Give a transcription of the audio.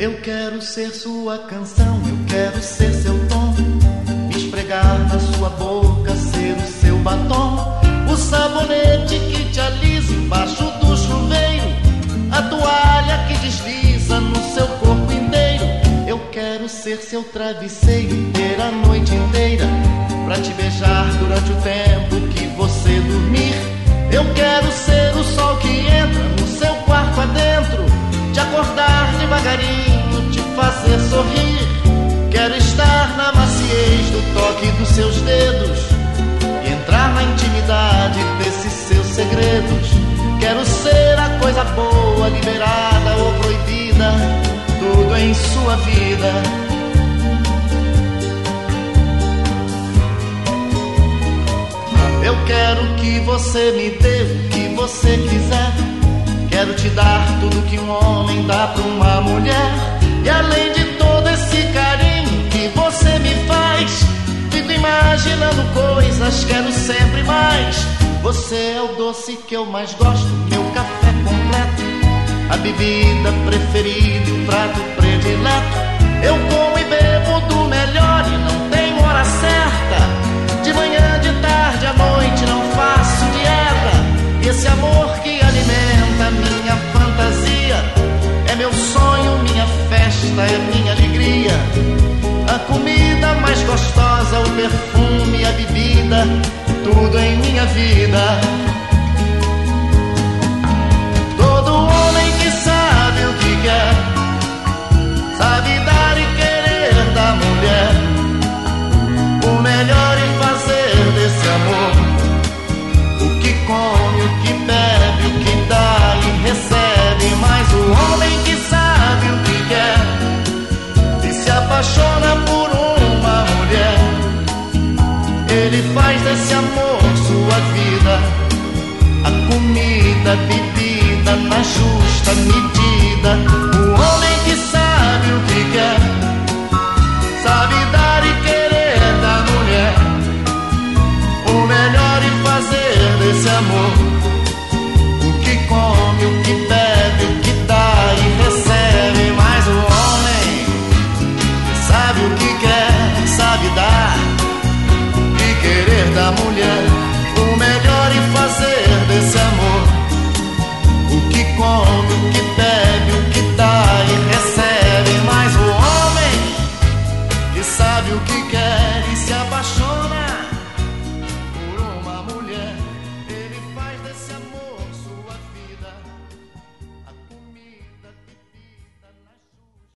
Eu quero ser sua canção, eu quero ser seu tom, me esfregar na sua boca, ser o seu batom, o sabonete que te alisa embaixo do chuveiro, a toalha que desliza no seu corpo inteiro. Eu quero ser seu travesseiro, ter a noite inteira pra te beijar durante o tempo que você dormir. Eu quero ser o sol que entra no seu quarto adentro, te acordar devagarinho, te fazer sorrir. Quero estar na maciez do toque dos seus dedos e entrar na intimidade desses seus segredos. Quero ser a coisa boa, liberada ou proibida, tudo em sua vida. Eu quero que você me dê o que você quiser. Quero te dar tudo que um homem dá pra uma mulher. E além de todo esse carinho que você me faz, fico imaginando coisas, quero sempre mais. Você é o doce que eu mais gosto, meu café completo, a bebida preferida, o prato predileto. Eu como e bebo do melhor e não tenho hora certa. De manhã, de tarde, à noite não faço dieta. E esse amor que alimenta minha fantasia é meu sonho, minha festa, é minha alegria. A comida mais gostosa, o perfume, a bebida, tudo em minha vida. Todo homem que sabe o que quer, sabe dar e querer da mulher o melhor e fazer desse amor o que come, o que bebe, o que dá e recebe. Mas o homem que sabe o que quer e se apaixona por uma mulher, ele faz desse amor sua vida, a comida, a bebida na justa medida. O homem que sabe o que quer, sabe dar e querer da mulher o melhor e fazer desse amor o que come, o que bebe, o que dá e recebe. Mas o homem que sabe o que quer, sabe dar e querer da mulher o melhor e fazer desse amor o que come, o que bebe, o que dá e recebe. Mas o homem que sabe o que quer e se apaixona